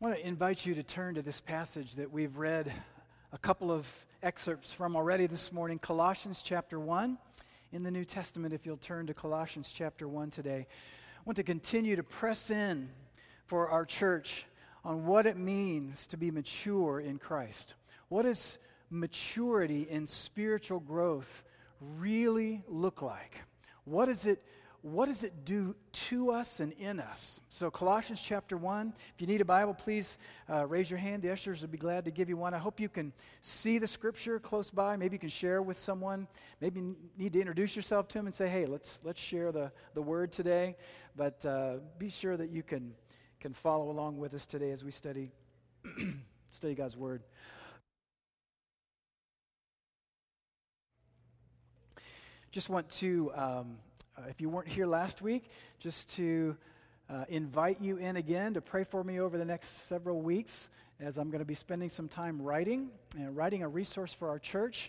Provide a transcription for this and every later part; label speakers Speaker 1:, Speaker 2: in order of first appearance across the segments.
Speaker 1: I want to invite you to turn to this passage that we've read a couple of excerpts from already this morning, Colossians chapter 1 in the New Testament. If you'll turn to Colossians chapter 1 today. I want to continue to press in for our church on what it means to be mature in Christ. What does maturity in spiritual growth really look like? What does it do to us and in us? So Colossians chapter 1, if you need a Bible, please raise your hand. The ushers would be glad to give you one. I hope you can see the scripture close by. Maybe you can share with someone. Maybe you need to introduce yourself to them and say, hey, let's share the word today. But be sure that you can follow along with us today as we study God's word. Just want to... if you weren't here last week, just to invite you in again to pray for me over the next several weeks, as I'm going to be spending some time writing a resource for our church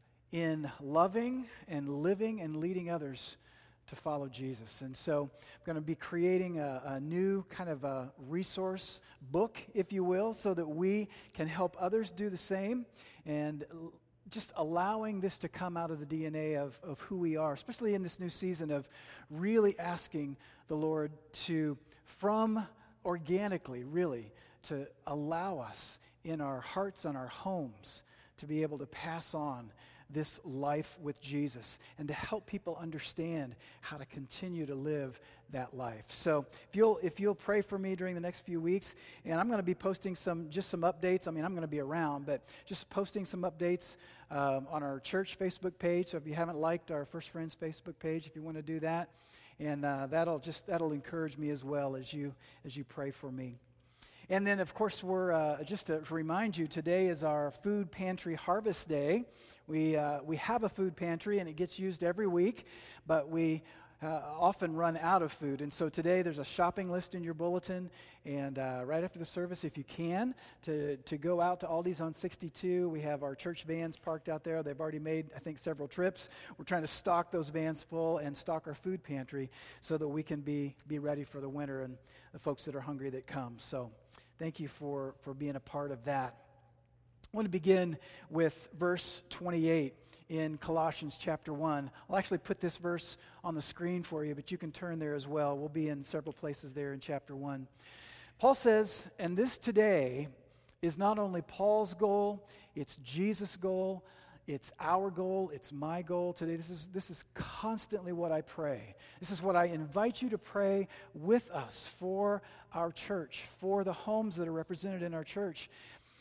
Speaker 1: in loving and living and leading others to follow Jesus. And so I'm going to be creating a new kind of a resource book, if you will, so that we can help others do the same, and just allowing this to come out of the DNA of who we are, especially in this new season of really asking the Lord to, from organically, really, to allow us in our hearts and our homes to be able to pass on this life with Jesus and to help people understand how to continue to live that life. So if you'll pray for me during the next few weeks, and I'm going to be posting some updates. I mean, I'm going to be around, but just posting some updates on our church Facebook page. So if you haven't liked our First Friends Facebook page, if you want to do that, and that'll encourage me as well as you pray for me. And then, of course, we're just to remind you, today is our food pantry harvest day. We have a food pantry, and it gets used every week, but we often run out of food. And so today there's a shopping list in your bulletin, and right after the service, if you can, to go out to Aldi's on 62. We have our church vans parked out there. They've already made, I think, several trips. We're trying to stock those vans full and stock our food pantry so that we can be ready for the winter and the folks that are hungry that come. So thank you for being a part of that. I want to begin with verse 28 in Colossians chapter 1. I'll actually put this verse on the screen for you, but you can turn there as well. We'll be in several places there in chapter 1. Paul says, and this today is not only Paul's goal, it's Jesus' goal, it's our goal, it's my goal today. This is constantly what I pray. This is what I invite you to pray with us for our church, for the homes that are represented in our church.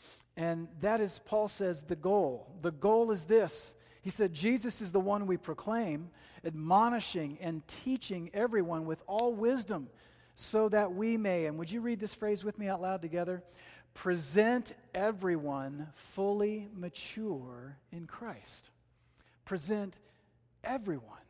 Speaker 1: And that is, Paul says, the goal. The goal is this. He said, Jesus is the one we proclaim, admonishing and teaching everyone with all wisdom, so that we may, and would you read this phrase with me out loud together? Present everyone fully mature in Christ. Present everyone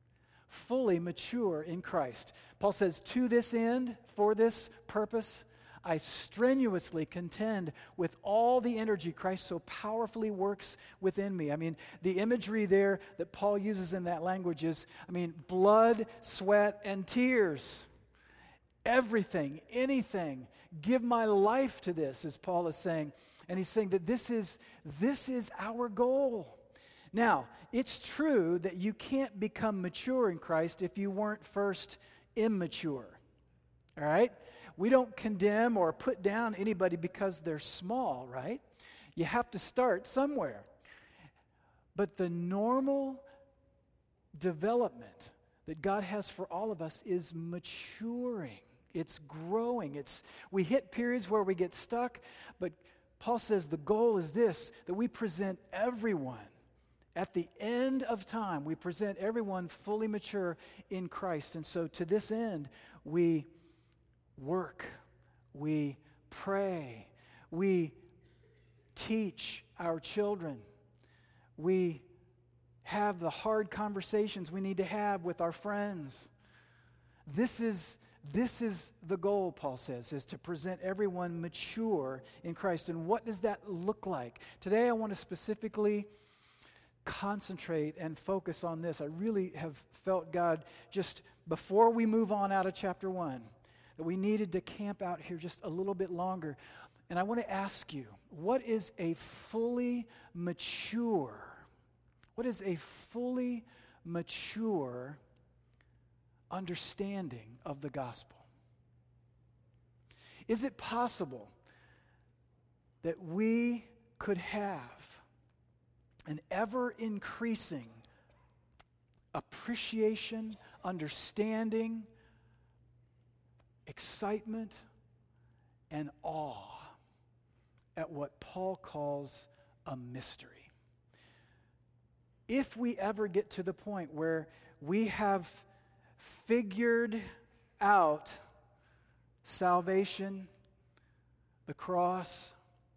Speaker 1: fully mature in Christ. Paul says, to this end, for this purpose, I strenuously contend with all the energy Christ so powerfully works within me. I mean, the imagery there that Paul uses in that language is, blood, sweat, and tears. Everything, anything, give my life to this, as Paul is saying. And he's saying that this is our goal. Now, it's true that you can't become mature in Christ if you weren't first immature. All right? We don't condemn or put down anybody because they're small, right? You have to start somewhere. But the normal development that God has for all of us is maturing. It's growing. We hit periods where we get stuck, but Paul says the goal is this, that we present everyone, at the end of time, we present everyone fully mature in Christ. And so to this end, we work, we pray, we teach our children, we have the hard conversations we need to have with our friends. This is the goal, Paul says, is to present everyone mature in Christ. And what does that look like? Today I want to specifically concentrate and focus on this. I really have felt God, just before we move on out of chapter 1, that we needed to camp out here just a little bit longer. And I want to ask you, what is a fully mature understanding of the gospel? Is it possible that we could have an ever-increasing appreciation, understanding, excitement, and awe at what Paul calls a mystery? If we ever get to the point where we have figured out salvation, the cross,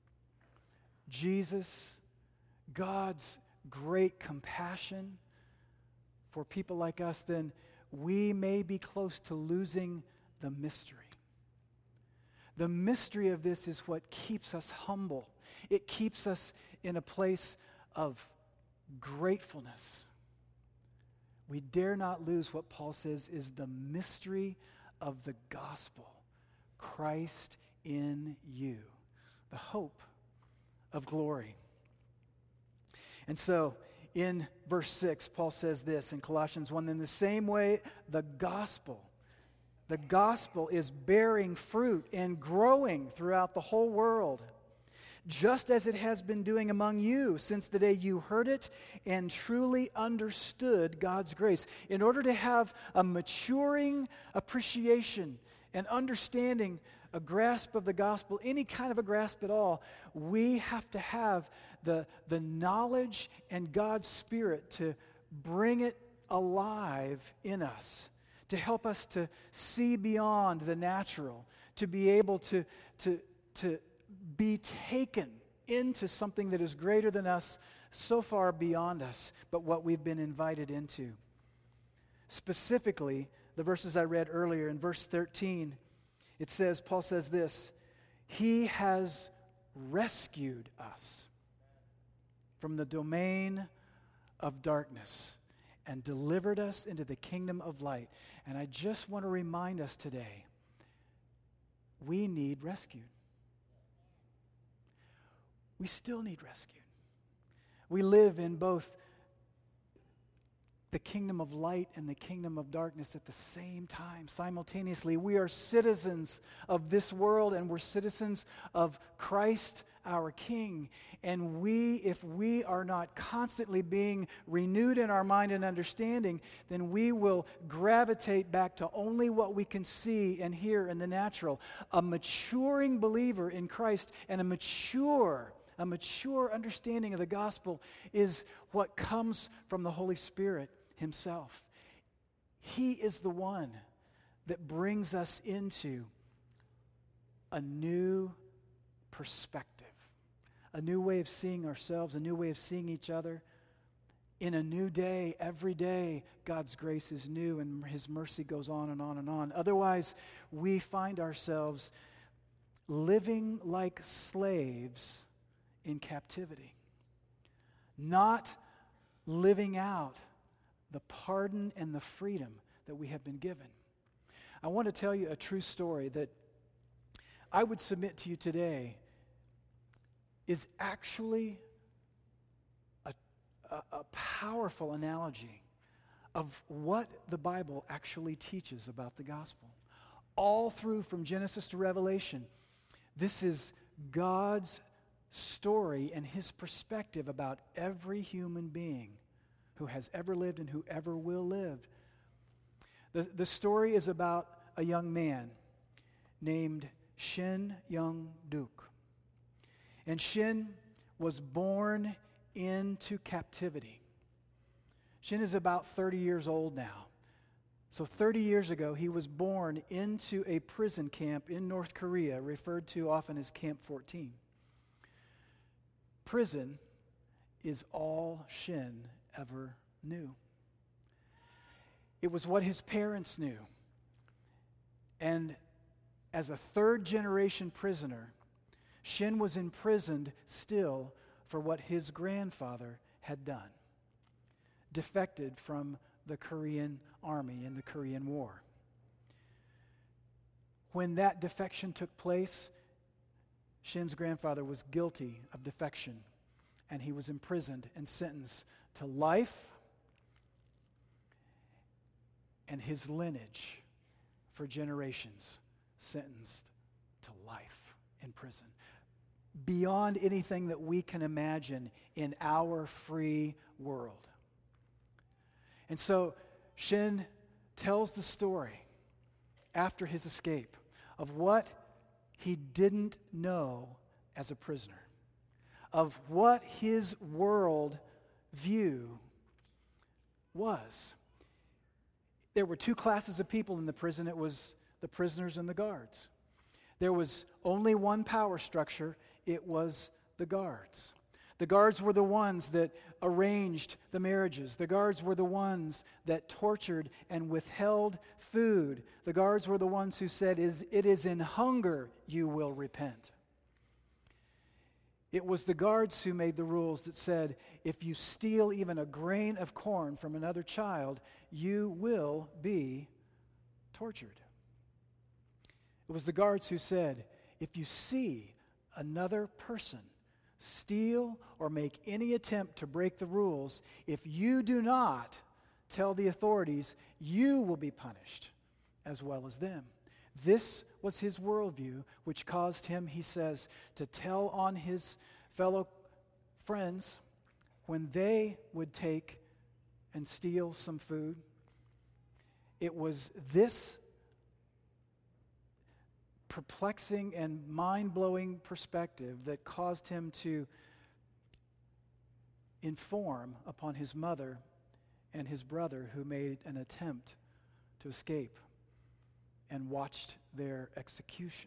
Speaker 1: Jesus, God's great compassion for people like us, then we may be close to losing the mystery. The mystery of this is what keeps us humble. It keeps us in a place of gratefulness. We dare not lose what Paul says is the mystery of the gospel. Christ in you, the hope of glory. And so, in verse 6, Paul says this in Colossians 1, in the same way, the gospel is bearing fruit and growing throughout the whole world, just as it has been doing among you since the day you heard it and truly understood God's grace. In order to have a maturing appreciation and understanding, a grasp of the gospel, any kind of a grasp at all, we have to have the knowledge and God's Spirit to bring it alive in us, to help us to see beyond the natural, to be able to be taken into something that is greater than us, so far beyond us, but what we've been invited into. Specifically, the verses I read earlier in verse 13, it says, Paul says this, He has rescued us from the domain of darkness and delivered us into the kingdom of light. And I just want to remind us today, we need rescued. We still need rescued. We live in both the kingdom of light and the kingdom of darkness at the same time, simultaneously. We are citizens of this world, and we're citizens of Christ, our King. And if we are not constantly being renewed in our mind and understanding, then we will gravitate back to only what we can see and hear in the natural. A maturing believer in Christ and a mature understanding of the gospel is what comes from the Holy Spirit Himself. He is the one that brings us into a new perspective, a new way of seeing ourselves, a new way of seeing each other. In a new day, every day, God's grace is new and His mercy goes on and on and on. Otherwise, we find ourselves living like slaves in captivity, not living out the pardon and the freedom that we have been given. I want to tell you a true story that I would submit to you today is actually a powerful analogy of what the Bible actually teaches about the gospel. All through from Genesis to Revelation, this is God's story and His perspective about every human being who has ever lived and who ever will live. The story is about a young man named Shin Young Duk. And Shin was born into captivity. Shin is about 30 years old now. So 30 years ago, he was born into a prison camp in North Korea, referred to often as Camp 14. Prison is all Shin ever knew. It was what his parents knew. And as a third-generation prisoner, Shin was imprisoned still for what his grandfather had done, defected from the Korean army in the Korean War. when that defection took place, Shin's grandfather was guilty of defection, and he was imprisoned and sentenced to life, and his lineage for generations sentenced to life in prison. Beyond anything that we can imagine in our free world. And so Shin tells the story after his escape of what he didn't know as a prisoner, of what his world view was. There were two classes of people in the prison. It was the prisoners and the guards. There was only one power structure. It was the guards. The guards were the ones that arranged the marriages. The guards were the ones that tortured and withheld food. The guards were the ones who said, "It is in hunger you will repent." It was the guards who made the rules that said, if you steal even a grain of corn from another child, you will be tortured. It was the guards who said, if you see another person steal or make any attempt to break the rules, if you do not tell the authorities, you will be punished as well as them. This was his worldview, which caused him, he says, to tell on his fellow friends when they would take and steal some food. It was this perplexing and mind-blowing perspective that caused him to inform upon his mother and his brother, who made an attempt to escape and watched their execution.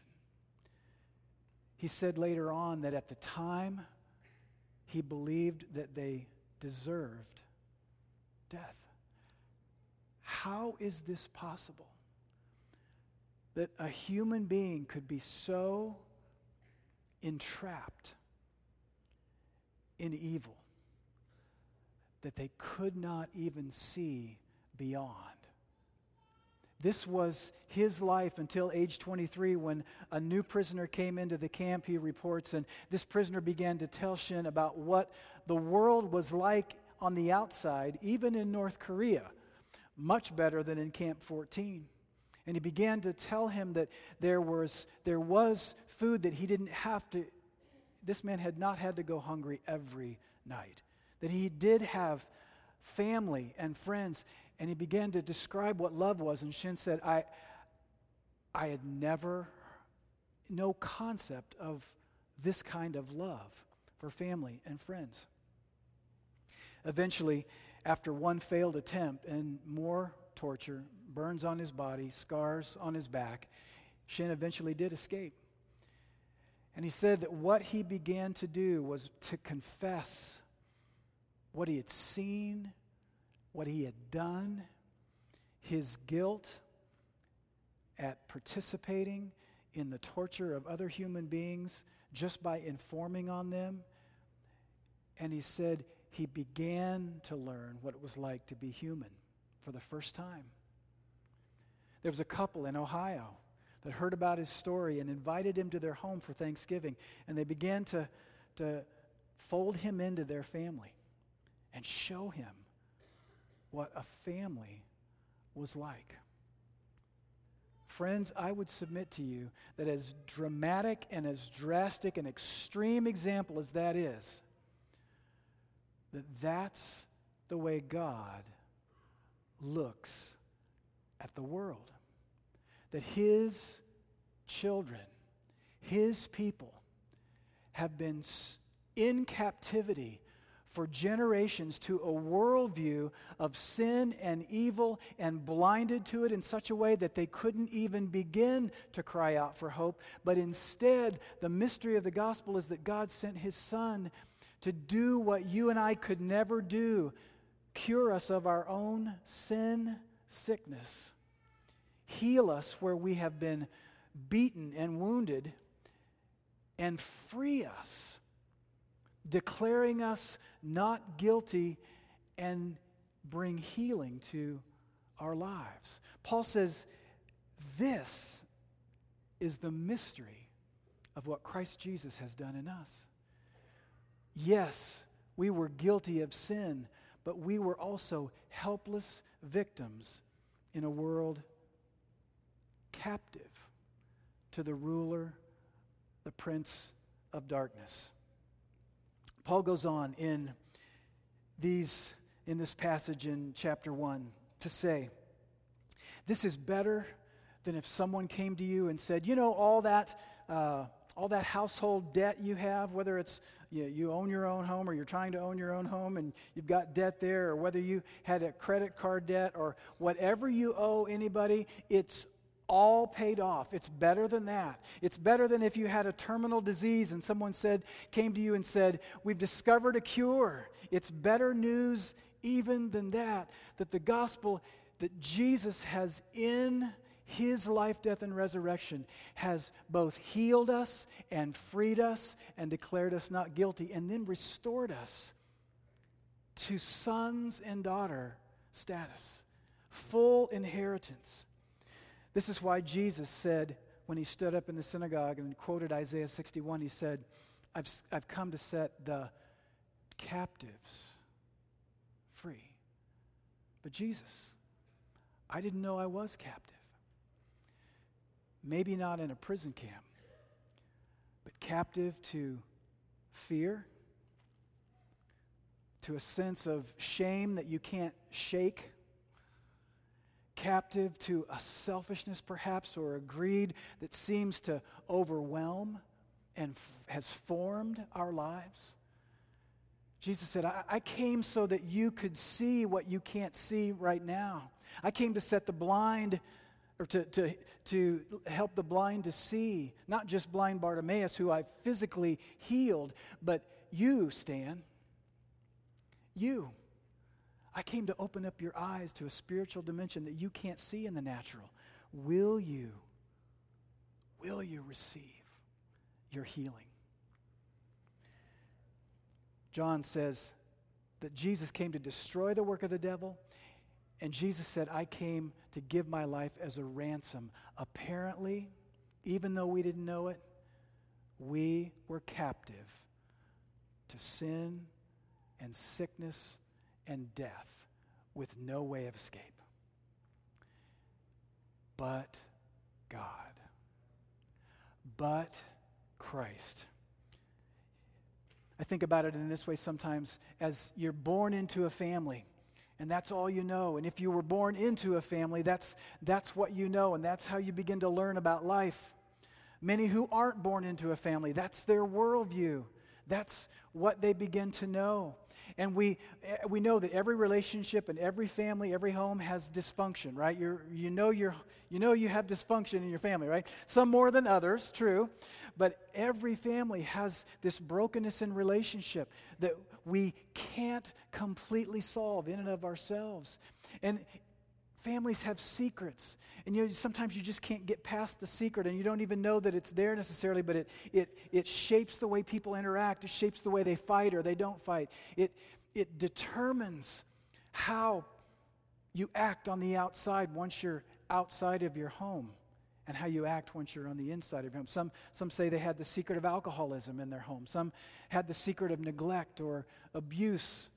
Speaker 1: He said later on that at the time he believed that they deserved death. How is this possible? That a human being could be so entrapped in evil that they could not even see beyond. This was his life until age 23, when a new prisoner came into the camp, he reports, and this prisoner began to tell Shin about what the world was like on the outside, even in North Korea, much better than in Camp 14. And he began to tell him that there was food that he didn't have to, this man had not had to go hungry every night, that he did have family and friends. And he began to describe what love was. And Shin said, I had no concept of this kind of love for family and friends. Eventually, after one failed attempt and more torture, burns on his body, scars on his back, Shin eventually did escape. And he said that what he began to do was to confess what he had seen, what he had done, his guilt at participating in the torture of other human beings just by informing on them. And he said he began to learn what it was like to be human for the first time. There was a couple in Ohio that heard about his story and invited him to their home for Thanksgiving, and they began to fold him into their family and show him what a family was like. Friends, I would submit to you that as dramatic and as drastic an extreme example as that is, that's the way God looks at the world. That his children, his people, have been in captivity for generations to a worldview of sin and evil, and blinded to it in such a way that they couldn't even begin to cry out for hope. But instead, the mystery of the gospel is that God sent his Son to do what you and I could never do, cure us of our own sin sickness, heal us where we have been beaten and wounded, and free us, declaring us not guilty, and bring healing to our lives. Paul says this is the mystery of what Christ Jesus has done in us. Yes, we were guilty of sin, but we were also helpless victims in a world captive to the ruler, the prince of darkness. Paul goes on in this passage in chapter 1 to say, this is better than if someone came to you and said, all that household debt you have, whether it's you own your own home or you're trying to own your own home and you've got debt there, or whether you had a credit card debt or whatever you owe anybody, it's all paid off. It's better than that. It's better than if you had a terminal disease and someone came to you and said, we've discovered a cure. It's better news even than that the gospel that Jesus has in His life, death, and resurrection has both healed us and freed us and declared us not guilty and then restored us to sons and daughter status, full inheritance. This is why Jesus said when He stood up in the synagogue and quoted Isaiah 61, He said, I've come to set the captives free. But Jesus, I didn't know I was captive. Maybe not in a prison camp, but captive to fear, to a sense of shame that you can't shake, captive to a selfishness perhaps or a greed that seems to overwhelm and has formed our lives. Jesus said, I came so that you could see what you can't see right now. I came to set the blind, or to help the blind to see, not just blind Bartimaeus, who I physically healed, but you, Stan, you. I came to open up your eyes to a spiritual dimension that you can't see in the natural. Will you receive your healing? John says that Jesus came to destroy the work of the devil, and Jesus said, I came to give my life as a ransom. Apparently, even though we didn't know it, we were captive to sin and sickness and death with no way of escape. But God. But Christ. I think about it in this way sometimes, as you're born into a family, and that's all you know. And if you were born into a family, that's what you know, and that's how you begin to learn about life. Many who aren't born into a family, that's their worldview. That's what they begin to know. And we know that every relationship and every family, every home has dysfunction, right? You know you have dysfunction in your family, right? Some more than others, true. But every family has this brokenness in relationship that we can't completely solve in and of ourselves. And families have secrets. And sometimes you just can't get past the secret, and you don't even know that it's there necessarily, but it shapes the way people interact. It shapes the way they fight or they don't fight. It determines how you act on the outside once you're outside of your home, and how you act once you're on the inside of your home. Some say they had the secret of alcoholism in their home. Some had the secret of neglect or abuse.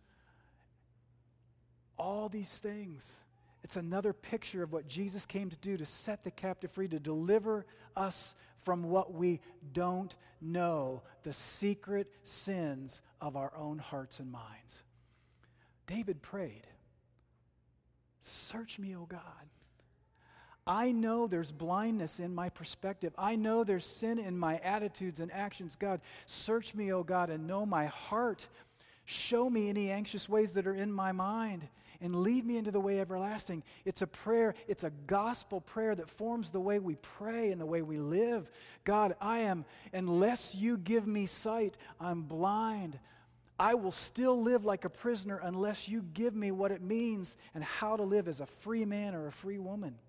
Speaker 1: All these things. It's another picture of what Jesus came to do, to set the captive free, to deliver us from what we don't know, the secret sins of our own hearts and minds. David prayed, "Search me, O God. I know there's blindness in my perspective. I know there's sin in my attitudes and actions. God, search me, O God, and know my heart. Show me any anxious ways that are in my mind, and lead me into the way everlasting." It's a prayer, it's a gospel prayer that forms the way we pray and the way we live. God, unless you give me sight, I'm blind. I will still live like a prisoner unless you give me what it means and how to live as a free man or a free woman.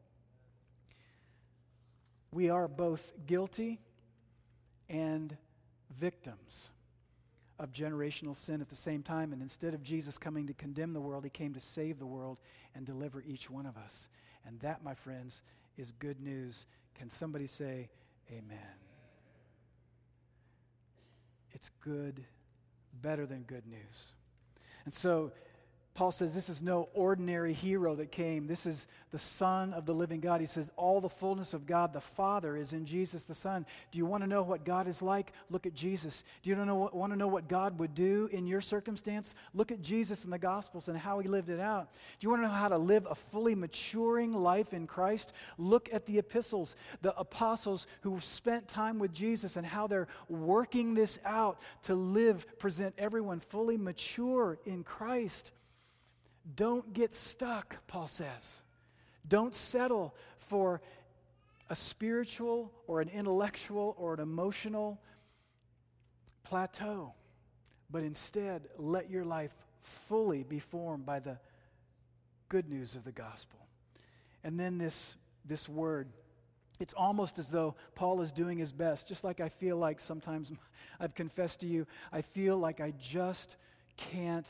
Speaker 1: We are both guilty and victims of generational sin at the same time. And instead of Jesus coming to condemn the world, he came to save the world and deliver each one of us. And that, my friends, is good news. Can somebody say Amen. It's good, better than good news. And so Paul says this is no ordinary hero that came. This is the Son of the living God. He says all the fullness of God the Father is in Jesus the Son. Do you want to know what God is like? Look at Jesus. Do you want to know what God would do in your circumstance? Look at Jesus in the Gospels and how he lived it out. Do you want to know how to live a fully maturing life in Christ? Look at the epistles, the apostles who spent time with Jesus and how they're working this out to live, present everyone fully mature in Christ. Don't get stuck, Paul says. Don't settle for a spiritual or an intellectual or an emotional plateau, but instead let your life fully be formed by the good news of the gospel. And then this word, it's almost as though Paul is doing his best, just like I feel like sometimes I've confessed to you, I feel like I just can't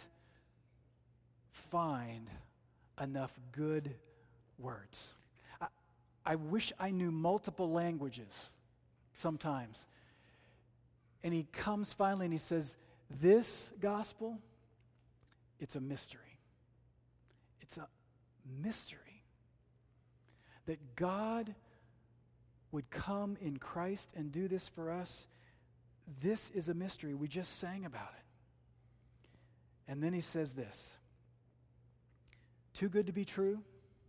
Speaker 1: find enough good words. I wish I knew multiple languages sometimes. And he comes finally and he says, this gospel, it's a mystery. It's a mystery that God would come in Christ and do this for us. This is a mystery. We just sang about it. And then he says this, too good to be true?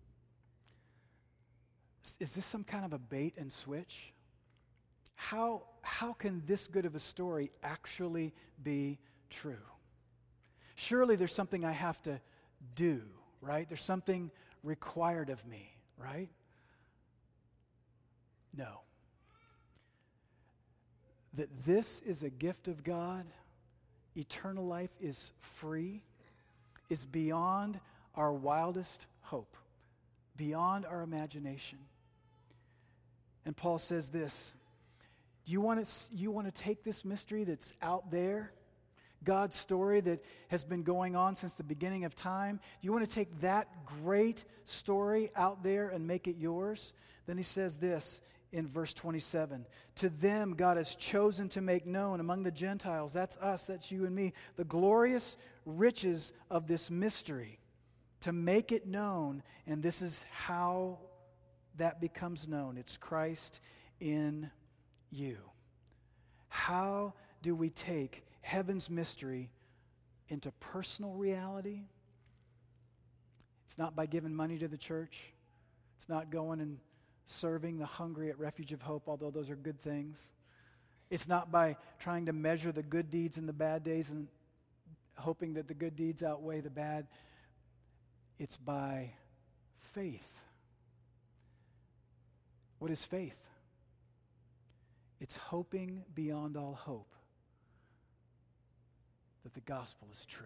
Speaker 1: Is this some kind of a bait and switch? How can this good of a story actually be true? Surely there's something I have to do, right? There's something required of me, right? No. That this is a gift of God, eternal life is free, is beyond our wildest hope, beyond our imagination. And Paul says this, you want to take this mystery that's out there, God's story that has been going on since the beginning of time, do you want to take that great story out there and make it yours? Then he says this in verse 27, to them God has chosen to make known among the Gentiles, that's us, that's you and me, the glorious riches of this mystery, to make it known, and this is how that becomes known. It's Christ in you. How do we take heaven's mystery into personal reality? It's not by giving money to the church. It's not going and serving the hungry at Refuge of Hope, although those are good things. It's not by trying to measure the good deeds and the bad days and hoping that the good deeds outweigh the bad. It's by faith. What is faith? It's hoping beyond all hope that the gospel is true.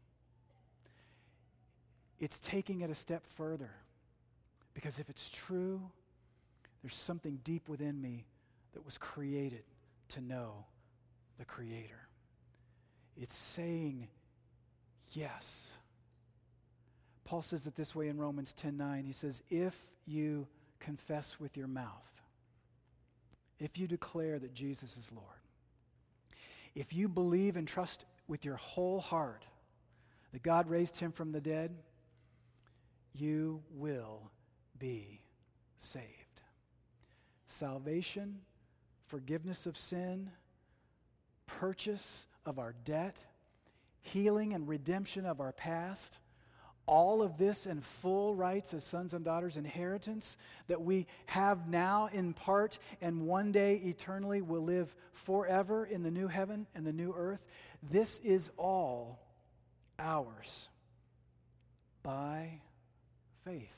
Speaker 1: It's taking it a step further, because if it's true, there's something deep within me that was created to know the Creator. It's saying yes. Paul says it this way in Romans 10:9. He says, if you confess with your mouth, if you declare that Jesus is Lord, if you believe and trust with your whole heart that God raised him from the dead, you will be saved. Salvation, forgiveness of sin, purchase of our debt, healing and redemption of our past, all of this in full rights as sons and daughters, inheritance that we have now in part and one day eternally will live forever in the new heaven and the new earth. This is all ours by faith.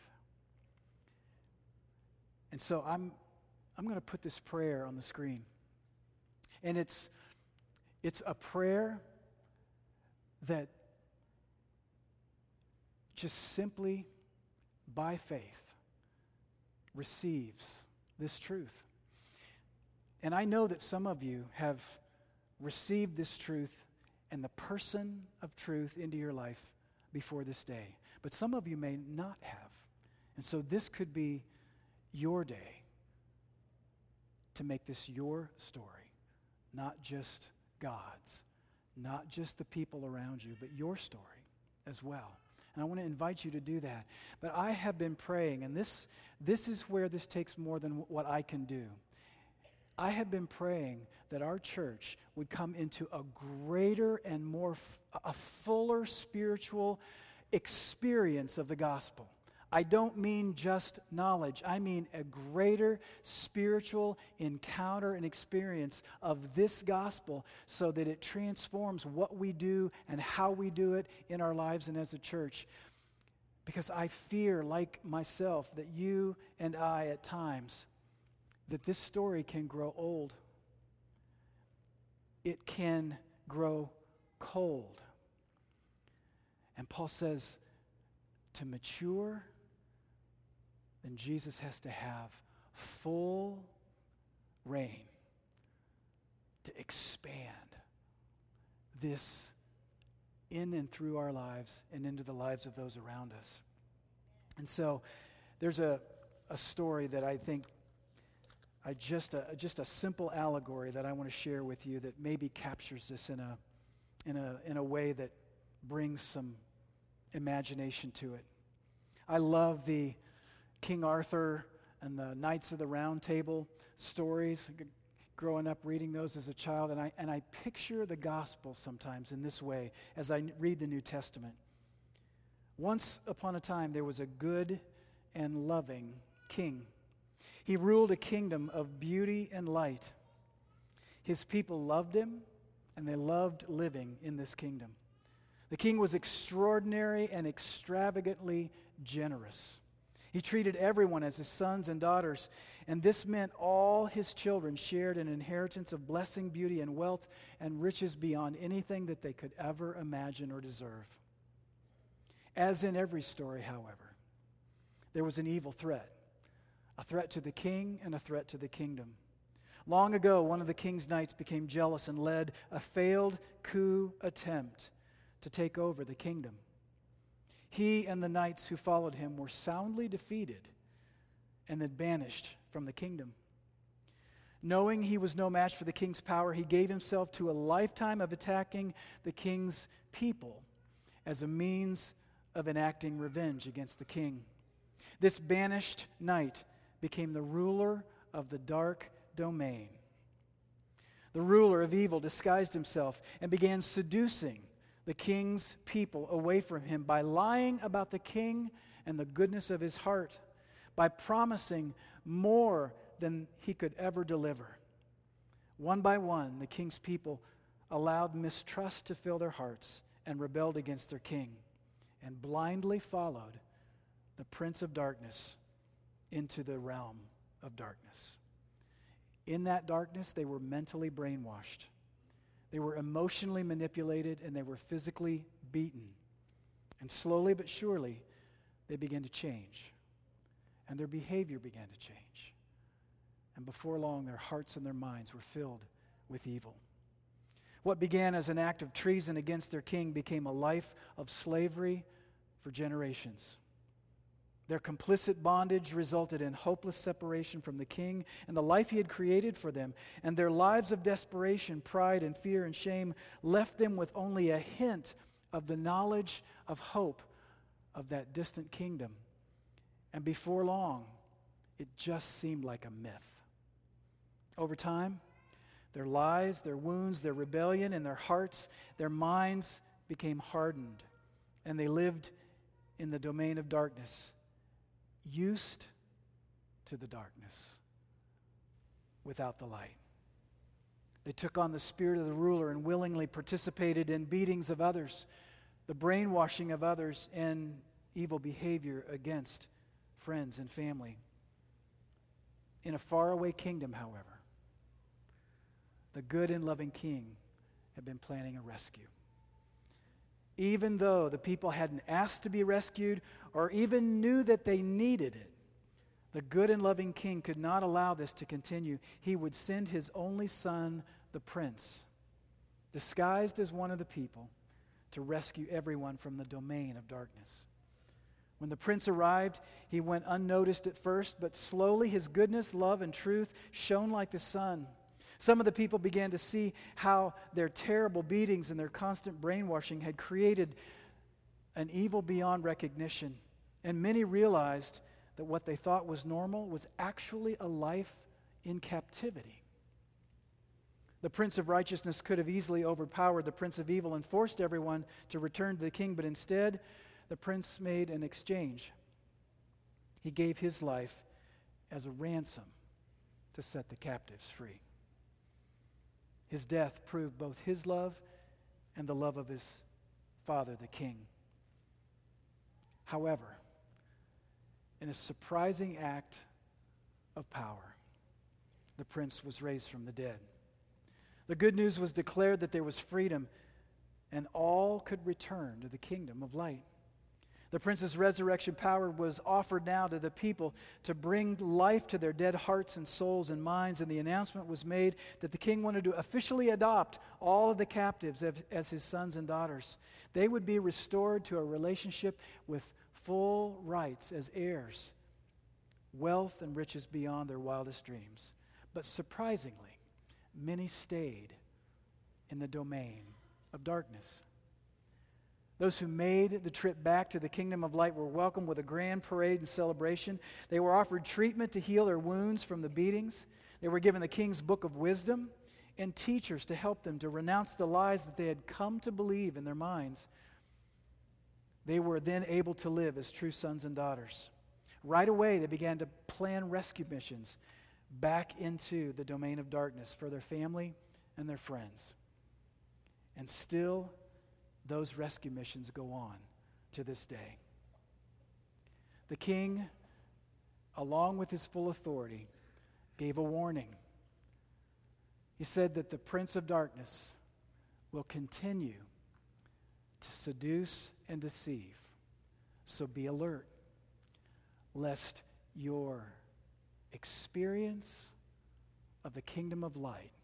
Speaker 1: And so I'm going to put this prayer on the screen. And it's a prayer that just simply by faith receives this truth. And I know that some of you have received this truth and the person of truth into your life before this day. But some of you may not have. And so this could be your day to make this your story, not just God's, not just the people around you, but your story as well. And I want to invite you to do that. But I have been praying, and this is where this takes more than what I can do. I have been praying that our church would come into a greater and a fuller spiritual experience of the gospel. I don't mean just knowledge. I mean a greater spiritual encounter and experience of this gospel so that it transforms what we do and how we do it in our lives and as a church. Because I fear, like myself, that you and I at times, that this story can grow old. It can grow cold. And Paul says, to mature, then Jesus has to have full reign to expand this in and through our lives and into the lives of those around us. And so there's a story that I think just a simple allegory that I want to share with you that maybe captures this in a way that brings some imagination to it. I love the King Arthur and the Knights of the Round Table stories. Growing up reading those as a child, and I picture the gospel sometimes in this way as I read the New Testament. Once upon a time, there was a good and loving king. He ruled a kingdom of beauty and light. His people loved him, and they loved living in this kingdom. The king was extraordinary and extravagantly generous. He treated everyone as his sons and daughters, and this meant all his children shared an inheritance of blessing, beauty, and wealth, and riches beyond anything that they could ever imagine or deserve. As in every story, however, there was an evil threat, a threat to the king and a threat to the kingdom. Long ago, one of the king's knights became jealous and led a failed coup attempt to take over the kingdom. He and the knights who followed him were soundly defeated and then banished from the kingdom. Knowing he was no match for the king's power, he gave himself to a lifetime of attacking the king's people as a means of enacting revenge against the king. This banished knight became the ruler of the dark domain. The ruler of evil disguised himself and began seducing the king's people away from him by lying about the king and the goodness of his heart, by promising more than he could ever deliver. One by one, the king's people allowed mistrust to fill their hearts and rebelled against their king and blindly followed the prince of darkness into the realm of darkness. In that darkness, they were mentally brainwashed. They were emotionally manipulated, and they were physically beaten. And slowly but surely, they began to change. And their behavior began to change. And before long, their hearts and their minds were filled with evil. What began as an act of treason against their king became a life of slavery for generations. Their complicit bondage resulted in hopeless separation from the king and the life he had created for them. And their lives of desperation, pride, and fear and shame left them with only a hint of the knowledge of hope of that distant kingdom. And before long, it just seemed like a myth. Over time, their lies, their wounds, their rebellion, and their hearts, their minds became hardened. And they lived in the domain of darkness, used to the darkness without the light. They took on the spirit of the ruler and willingly participated in beatings of others, the brainwashing of others, and evil behavior against friends and family. In a faraway kingdom, however, the good and loving king had been planning a rescue. Even though the people hadn't asked to be rescued or even knew that they needed it, the good and loving king could not allow this to continue. He would send his only son, the prince, disguised as one of the people, to rescue everyone from the domain of darkness. When the prince arrived, he went unnoticed at first, but slowly his goodness, love, and truth shone like the sun. Some of the people began to see how their terrible beatings and their constant brainwashing had created an evil beyond recognition. And many realized that what they thought was normal was actually a life in captivity. The Prince of Righteousness could have easily overpowered the Prince of Evil and forced everyone to return to the king, but instead, the prince made an exchange. He gave his life as a ransom to set the captives free. His death proved both his love and the love of his father, the king. However, in a surprising act of power, the prince was raised from the dead. The good news was declared that there was freedom, and all could return to the kingdom of light. The prince's resurrection power was offered now to the people to bring life to their dead hearts and souls and minds, and the announcement was made that the king wanted to officially adopt all of the captives as his sons and daughters. They would be restored to a relationship with full rights as heirs, wealth and riches beyond their wildest dreams. But surprisingly, many stayed in the domain of darkness. Those who made the trip back to the kingdom of light were welcomed with a grand parade and celebration. They were offered treatment to heal their wounds from the beatings. They were given the king's book of wisdom and teachers to help them to renounce the lies that they had come to believe in their minds. They were then able to live as true sons and daughters. Right away, they began to plan rescue missions back into the domain of darkness for their family and their friends. And still, those rescue missions go on to this day. The king, along with his full authority, gave a warning. He said that the prince of darkness will continue to seduce and deceive. So be alert, lest your experience of the kingdom of light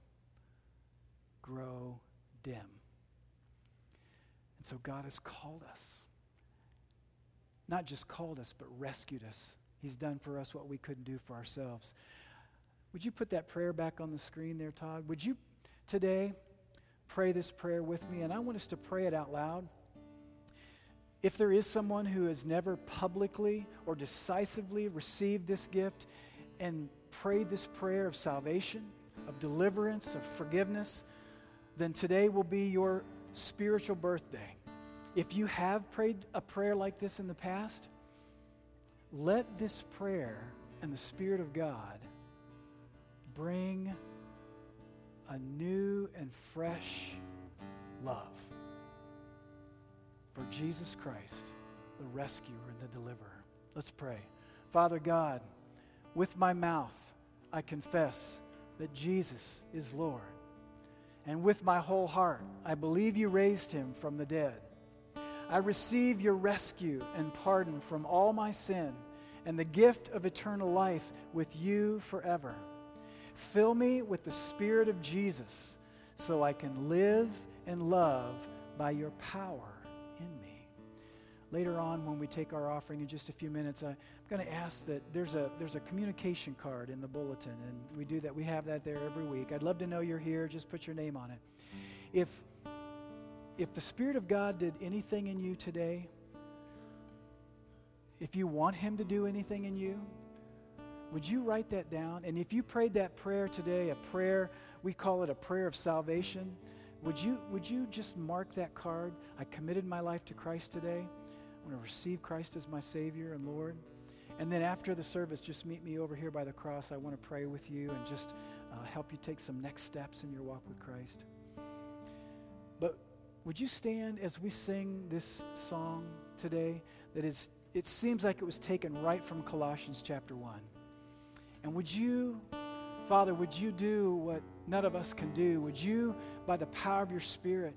Speaker 1: grow dim. And so God has called us. Not just called us, but rescued us. He's done for us what we couldn't do for ourselves. Would you put that prayer back on the screen there, Todd? Would you today pray this prayer with me? And I want us to pray it out loud. If there is someone who has never publicly or decisively received this gift and prayed this prayer of salvation, of deliverance, of forgiveness, then today will be your spiritual birthday. If you have prayed a prayer like this in the past, let this prayer and the Spirit of God bring a new and fresh love for Jesus Christ, the rescuer and the deliverer. Let's pray. Father God, with my mouth I confess that Jesus is Lord. And with my whole heart, I believe you raised him from the dead. I receive your rescue and pardon from all my sin and the gift of eternal life with you forever. Fill me with the Spirit of Jesus so I can live and love by your power in me. Later on, when we take our offering in just a few minutes, I'm going to ask that there's a communication card in the bulletin, and we do that. We have that there every week. I'd love to know you're here. Just put your name on it. If the Spirit of God did anything in you today, if you want him to do anything in you, would you write that down? And if you prayed that prayer today, a prayer, we call it a prayer of salvation, would you just mark that card? I committed my life to Christ today. I want to receive Christ as my Savior and Lord. And then after the service, just meet me over here by the cross. I want to pray with you and just help you take some next steps in your walk with Christ. But would you stand as we sing this song today it seems like it was taken right from Colossians chapter 1. And would you, Father, would you do what none of us can do? Would you, by the power of your Spirit,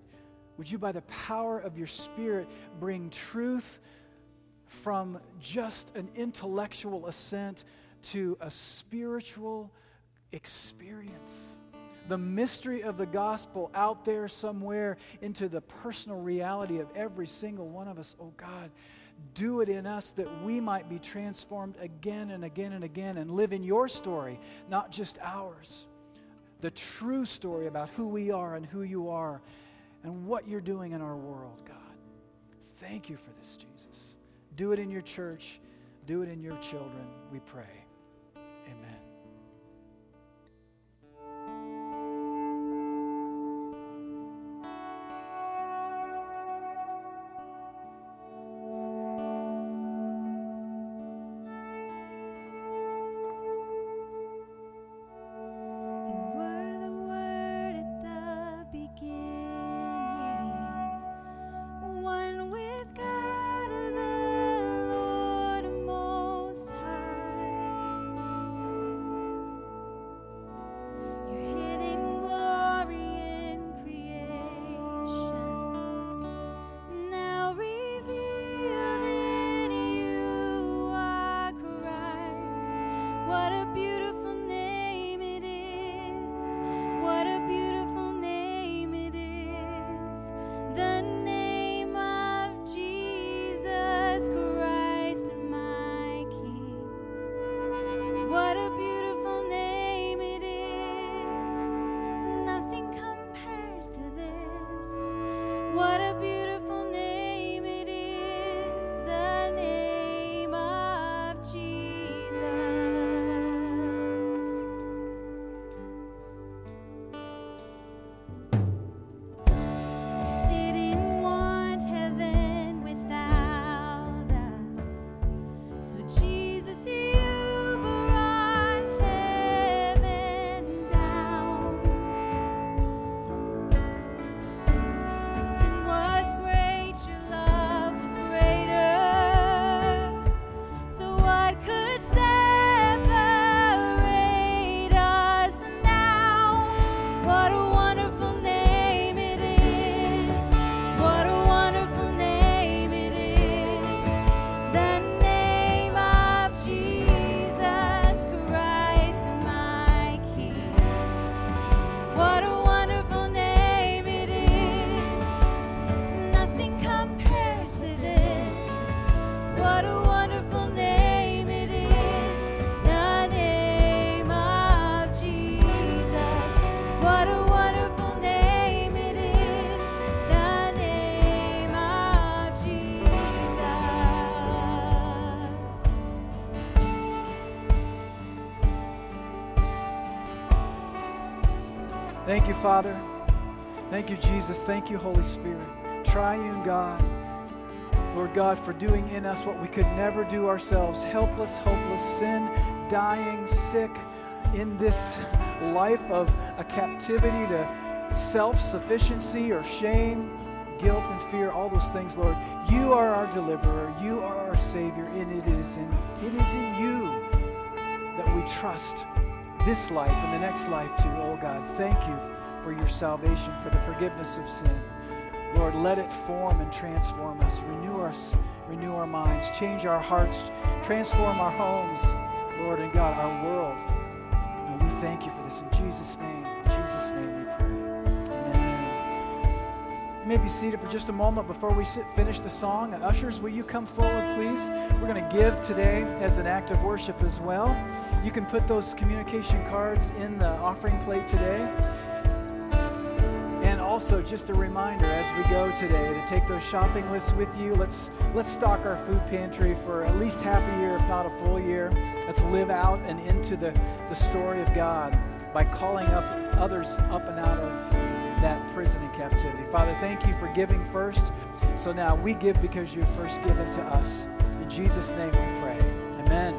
Speaker 1: bring truth from just an intellectual assent to a spiritual experience? The mystery of the gospel out there somewhere into the personal reality of every single one of us. Oh God, Do it in us that we might be transformed again and again and again and live in your story, not just ours. The true story about who we are and who you are and what you're doing in our world, God. Thank you for this, Jesus. Do it in your church. Do it in your children, we pray. Amen. Thank you, Father. Thank you, Jesus. Thank you, Holy Spirit. Triune God. Lord God, for doing in us what we could never do ourselves. Helpless, hopeless, sin, dying, sick in this life of a captivity to self-sufficiency or shame, guilt and fear, all those things, Lord. You are our deliverer. You are our Savior. And it is in you that we trust this life and the next life too. Oh God, thank you for your salvation, for the forgiveness of sin. Lord, let it form and transform us, renew our minds, change our hearts, transform our homes, Lord and God, our world. And we thank you for this in Jesus' name. In Jesus' name we pray. Amen. You may be seated for just a moment before we finish the song. And ushers, will you come forward, please? We're going to give today as an act of worship as well. You can put those communication cards in the offering plate today. And also, just a reminder as we go today to take those shopping lists with you. Let's stock our food pantry for at least half a year, if not a full year. Let's live out and into the story of God by calling up others up and out of that prison and captivity. Father, thank you for giving first. So now we give because you've first given to us. In Jesus' name we pray. Amen.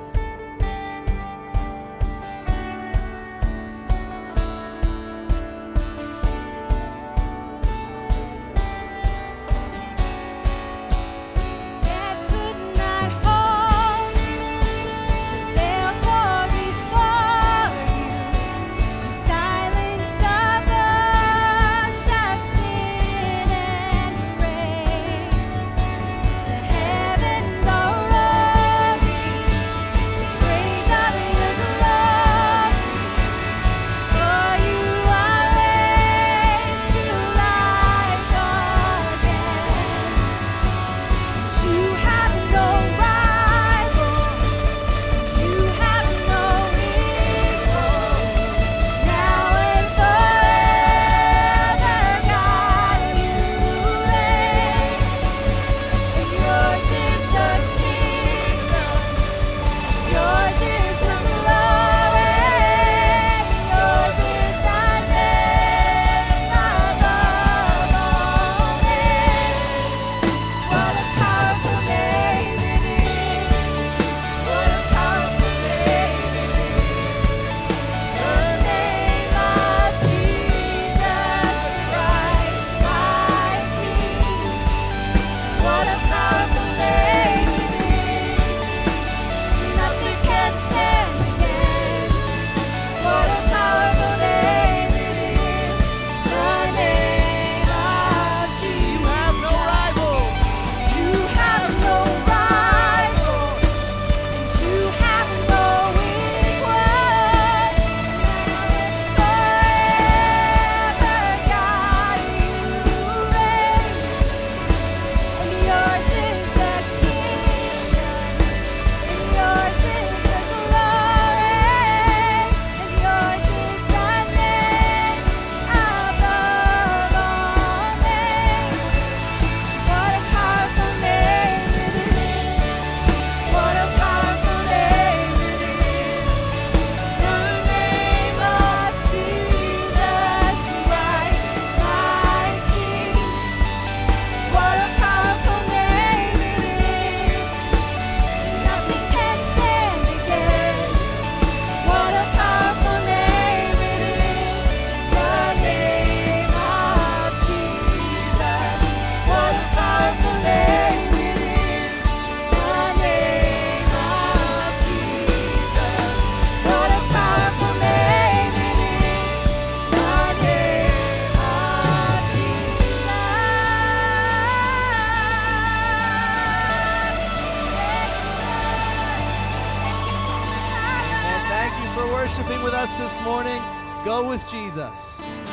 Speaker 2: worshiping with us this morning, go with Jesus.